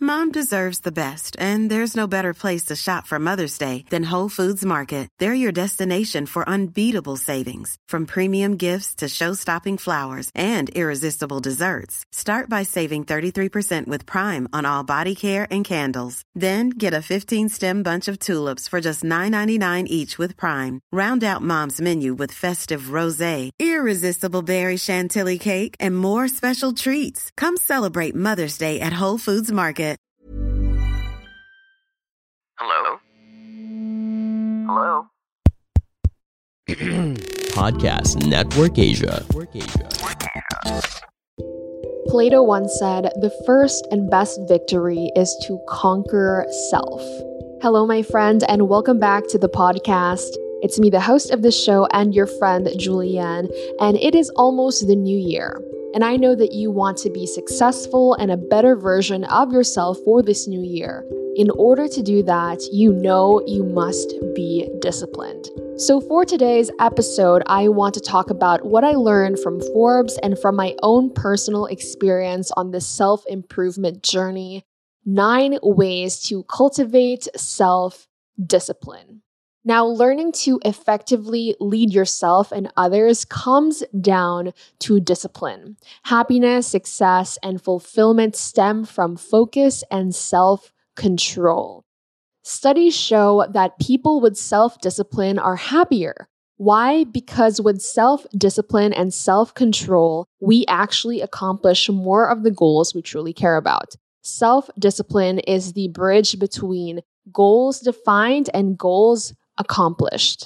Mom deserves the best, and there's no better place to shop for Mother's Day than Whole Foods Market. They're your destination for unbeatable savings, from premium gifts to show-stopping flowers and irresistible desserts. Start by saving 33% with Prime on all body care and candles. Then get a 15-stem bunch of tulips for just $9.99 each with Prime. Round out Mom's menu with festive rosé, irresistible berry chantilly cake, and more special treats. Come celebrate Mother's Day at Whole Foods Market. Hello? Hello? Podcast Network Asia. Plato once said, "The first and best victory is to conquer self." Hello, my friend, and welcome back to the podcast. It's me, the host of the show, and your friend, Julianne, and it is almost the new year. And I know that you want to be successful and a better version of yourself for this new year. In order to do that, you know you must be disciplined. So for today's episode, I want to talk about what I learned from Forbes and from my own personal experience on this self-improvement journey. 9 ways to cultivate self-discipline. Now, learning to effectively lead yourself and others comes down to discipline. Happiness, success, and fulfillment stem from focus and self-control. Studies show that people with self-discipline are happier. Why? Because with self-discipline and self-control, we actually accomplish more of the goals we truly care about. Self-discipline is the bridge between goals defined and goals accomplished.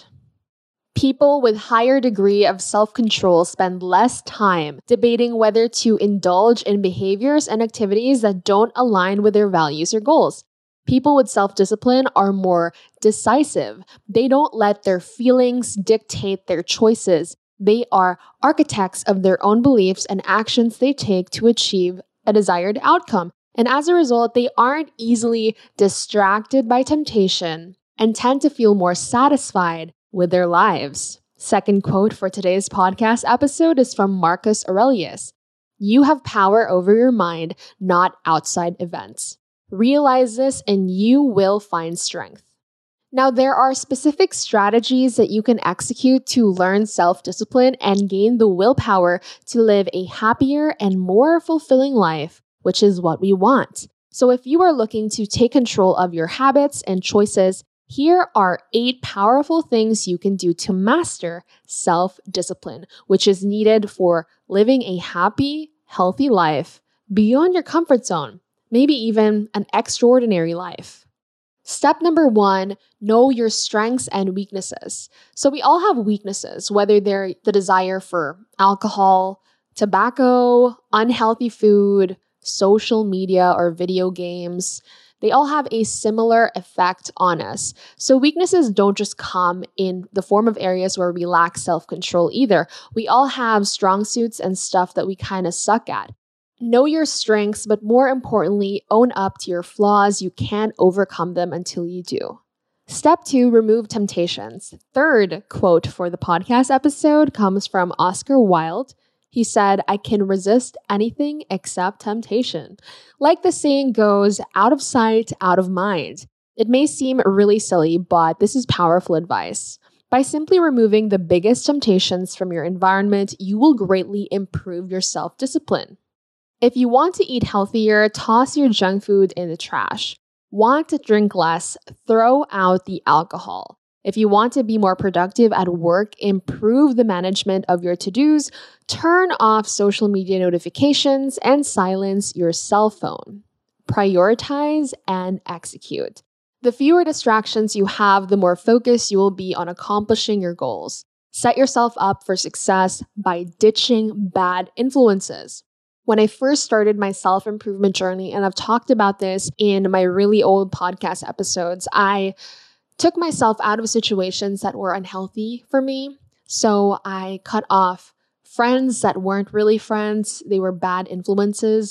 People with higher degree of self-control spend less time debating whether to indulge in behaviors and activities that don't align with their values or goals. People with self-discipline are more decisive. They don't let their feelings dictate their choices. They are architects of their own beliefs and actions they take to achieve a desired outcome. And as a result, they aren't easily distracted by temptation and tend to feel more satisfied with their lives. Second quote for today's podcast episode is from Marcus Aurelius. "You have power over your mind, not outside events. Realize this and you will find strength." Now, there are specific strategies that you can execute to learn self-discipline and gain the willpower to live a happier and more fulfilling life, which is what we want. So if you are looking to take control of your habits and choices, here are 8 powerful things you can do to master self-discipline, which is needed for living a happy, healthy life beyond your comfort zone, maybe even an extraordinary life. Step number 1, know your strengths and weaknesses. So we all have weaknesses, whether they're the desire for alcohol, tobacco, unhealthy food, social media, or video games. They all have a similar effect on us. So weaknesses don't just come in the form of areas where we lack self-control either. We all have strong suits and stuff that we kind of suck at. Know your strengths, but more importantly, own up to your flaws. You can't overcome them until you do. Step 2, remove temptations. Third quote for the podcast episode comes from Oscar Wilde. He said, "I can resist anything except temptation." Like the saying goes, out of sight, out of mind. It may seem really silly, but this is powerful advice. By simply removing the biggest temptations from your environment, you will greatly improve your self-discipline. If you want to eat healthier, toss your junk food in the trash. Want to drink less? Throw out the alcohol. If you want to be more productive at work, improve the management of your to-dos, turn off social media notifications, and silence your cell phone. Prioritize and execute. The fewer distractions you have, the more focused you will be on accomplishing your goals. Set yourself up for success by ditching bad influences. When I first started my self-improvement journey, and I've talked about this in my really old podcast episodes, I took myself out of situations that were unhealthy for me. So I cut off friends that weren't really friends. They were bad influences.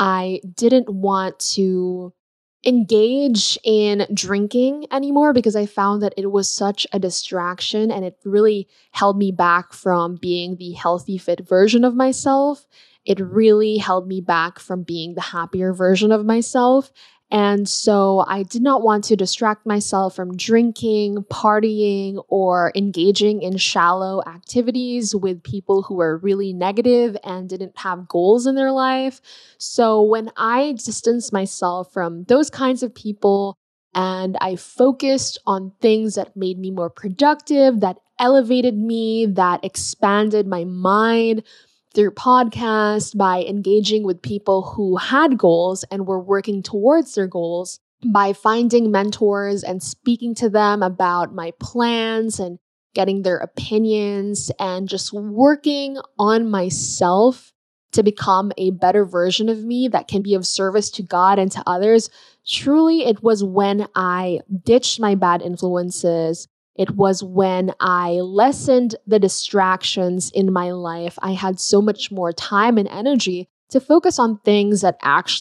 I didn't want to engage in drinking anymore because I found that it was such a distraction and it really held me back from being the healthy, fit version of myself. it really held me back from being the happier version of myself. And so I did not want to distract myself from drinking, partying, or engaging in shallow activities with people who were really negative and didn't have goals in their life. So when I distanced myself from those kinds of people and I focused on things that made me more productive, that elevated me, that expanded my mind, through podcasts, by engaging with people who had goals and were working towards their goals, by finding mentors and speaking to them about my plans and getting their opinions and just working on myself to become a better version of me that can be of service to God and to others. Truly, it was when I ditched my bad influences. It was when I lessened the distractions in my life. I had so much more time and energy to focus on things that actually.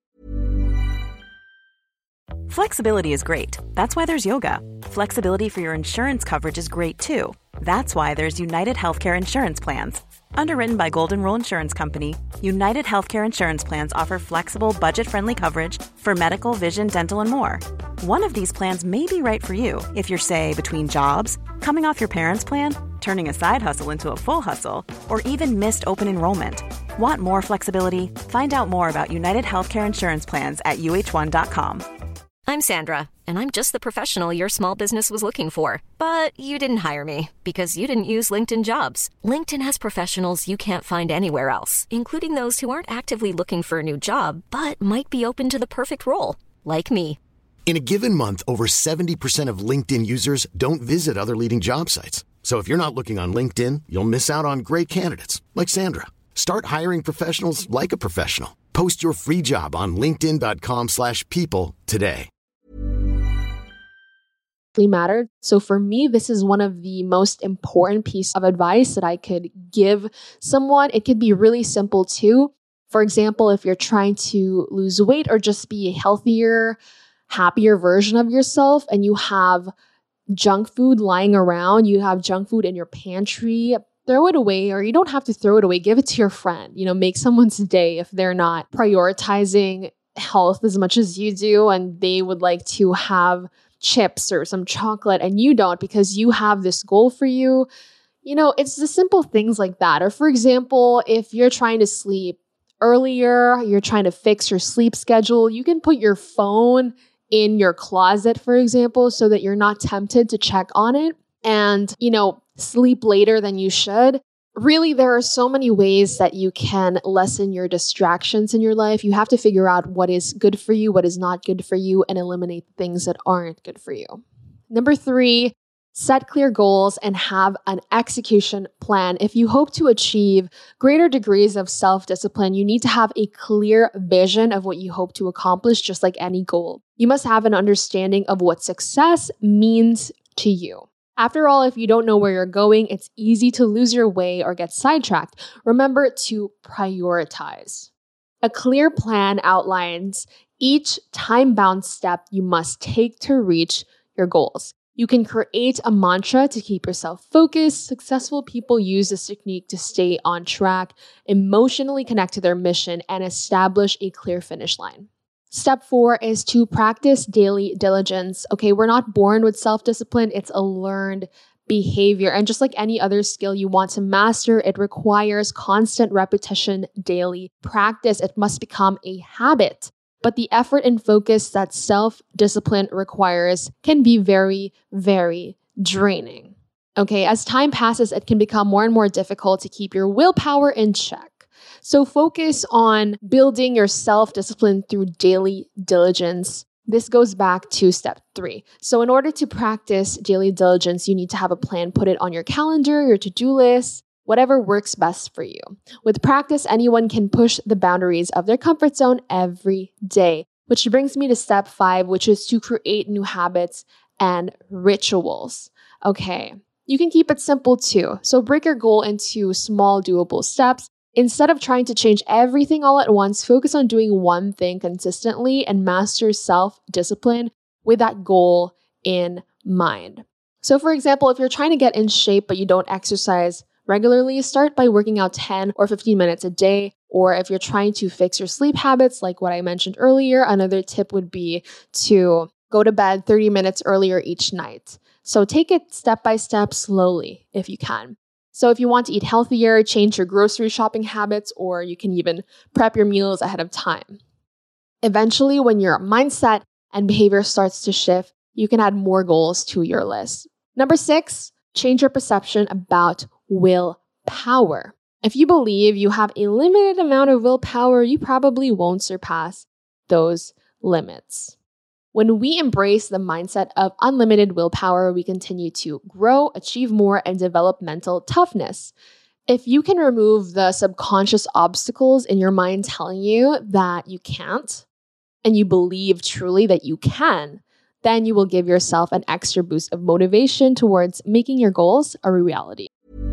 Flexibility is great. That's why there's yoga. Flexibility for your insurance coverage is great too. That's why there's United Healthcare Insurance Plans. Underwritten by Golden Rule Insurance Company, United Healthcare Insurance Plans offer flexible, budget-friendly coverage for medical, vision, dental, and more. One of these plans may be right for you if you're, say, between jobs, coming off your parents' plan, turning a side hustle into a full hustle, or even missed open enrollment. Want more flexibility? Find out more about United Healthcare Insurance Plans at uh1.com. I'm Sandra, and I'm just the professional your small business was looking for. But you didn't hire me because you didn't use LinkedIn Jobs. LinkedIn has professionals you can't find anywhere else, including those who aren't actively looking for a new job, but might be open to the perfect role, like me. In a given month, over 70% of LinkedIn users don't visit other leading job sites. So if you're not looking on LinkedIn, you'll miss out on great candidates like Sandra. Start hiring professionals like a professional. Post your free job on linkedin.com/people today. Mattered. So for me, this is one of the most important pieces of advice that I could give someone. It could be really simple too. For example, if you're trying to lose weight or just be a healthier, happier version of yourself and you have junk food lying around, you have junk food in your pantry, throw it away, or you don't have to throw it away. Give it to your friend. Make someone's day if they're not prioritizing health as much as you do and they would like to have chips or some chocolate and you don't because you have this goal for you. It's the simple things like that. Or for example, if you're trying to sleep earlier, you're trying to fix your sleep schedule, you can put your phone in your closet, for example, so that you're not tempted to check on it and, sleep later than you should. Really, there are so many ways that you can lessen your distractions in your life. You have to figure out what is good for you, what is not good for you, and eliminate things that aren't good for you. Number 3, set clear goals and have an execution plan. If you hope to achieve greater degrees of self-discipline, you need to have a clear vision of what you hope to accomplish, just like any goal. You must have an understanding of what success means to you. After all, if you don't know where you're going, it's easy to lose your way or get sidetracked. Remember to prioritize. A clear plan outlines each time-bound step you must take to reach your goals. You can create a mantra to keep yourself focused. Successful people use this technique to stay on track, emotionally connect to their mission, and establish a clear finish line. Step 4 is to practice daily diligence. Okay, we're not born with self-discipline. It's a learned behavior. And just like any other skill you want to master, it requires constant repetition, daily practice. It must become a habit. But the effort and focus that self-discipline requires can be very, very draining. Okay, as time passes, it can become more and more difficult to keep your willpower in check. So focus on building your self-discipline through daily diligence. This goes back to step 3. So in order to practice daily diligence, you need to have a plan. Put it on your calendar, your to-do list, whatever works best for you. With practice, anyone can push the boundaries of their comfort zone every day. Which brings me to step 5, which is to create new habits and rituals. Okay, you can keep it simple too. So break your goal into small, doable steps. Instead of trying to change everything all at once, focus on doing one thing consistently and master self-discipline with that goal in mind. So for example, if you're trying to get in shape but you don't exercise regularly, start by working out 10 or 15 minutes a day. Or if you're trying to fix your sleep habits, like what I mentioned earlier, another tip would be to go to bed 30 minutes earlier each night. So take it step by step, slowly, if you can. So if you want to eat healthier, change your grocery shopping habits, or you can even prep your meals ahead of time. Eventually, when your mindset and behavior starts to shift, you can add more goals to your list. Number 6, change your perception about willpower. If you believe you have a limited amount of willpower, you probably won't surpass those limits. When we embrace the mindset of unlimited willpower, we continue to grow, achieve more, and develop mental toughness. If you can remove the subconscious obstacles in your mind telling you that you can't, and you believe truly that you can, then you will give yourself an extra boost of motivation towards making your goals a reality.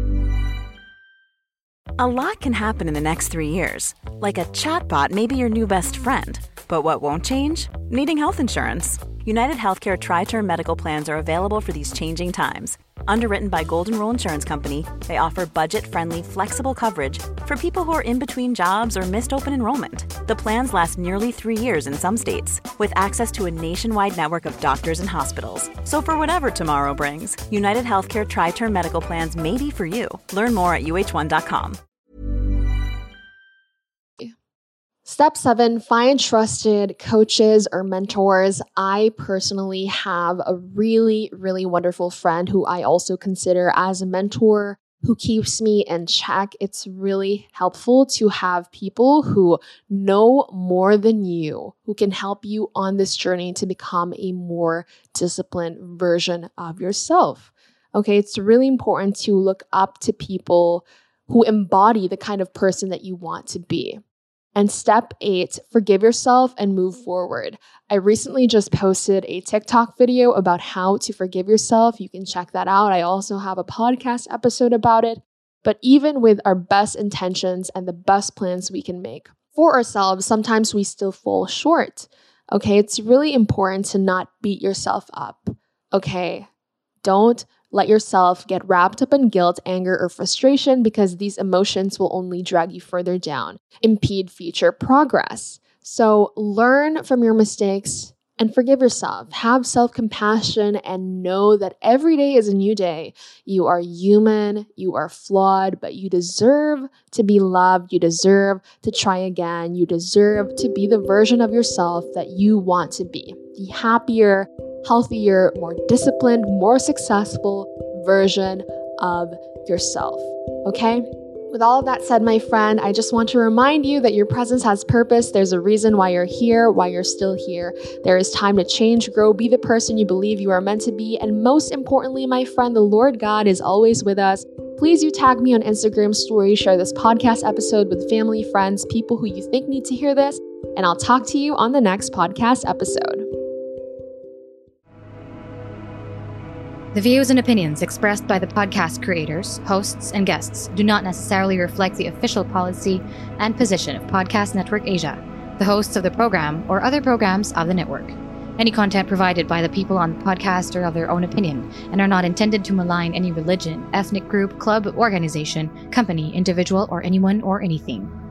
A lot can happen in the next 3 years. Like a chatbot may be your new best friend. But what won't change? Needing health insurance. United Healthcare Tri-Term Medical Plans are available for these changing times. Underwritten by Golden Rule Insurance Company, they offer budget-friendly, flexible coverage for people who are in between jobs or missed open enrollment. The plans last nearly 3 years in some states, with access to a nationwide network of doctors and hospitals. So for whatever tomorrow brings, United Healthcare Tri-Term Medical Plans may be for you. Learn more at uh1.com. Step 7, find trusted coaches or mentors. I personally have a really, really wonderful friend who I also consider as a mentor who keeps me in check. It's really helpful to have people who know more than you, who can help you on this journey to become a more disciplined version of yourself. Okay, it's really important to look up to people who embody the kind of person that you want to be. And step 8, forgive yourself and move forward. I recently just posted a TikTok video about how to forgive yourself. You can check that out. I also have a podcast episode about it. But even with our best intentions and the best plans we can make for ourselves, sometimes we still fall short. Okay, it's really important to not beat yourself up. Okay, don't let yourself get wrapped up in guilt, anger, or frustration because these emotions will only drag you further down, impede future progress. So learn from your mistakes and forgive yourself. Have self-compassion and know that every day is a new day. You are human, you are flawed, but you deserve to be loved. You deserve to try again. You deserve to be the version of yourself that you want to be. The happier, healthier, more disciplined, more successful version of yourself. Okay? With all of that said, my friend, I just want to remind you that your presence has purpose. There's a reason why you're here, why you're still here. There is time to change, grow, be the person you believe you are meant to be. And most importantly, my friend, the Lord God is always with us. Please you tag me on Instagram story, share this podcast episode with family, friends, people who you think need to hear this, and I'll talk to you on the next podcast episode. The views and opinions expressed by the podcast creators, hosts, and guests do not necessarily reflect the official policy and position of Podcast Network Asia, the hosts of the program, or other programs of the network. Any content provided by the people on the podcast are of their own opinion and are not intended to malign any religion, ethnic group, club, organization, company, individual, or anyone or anything.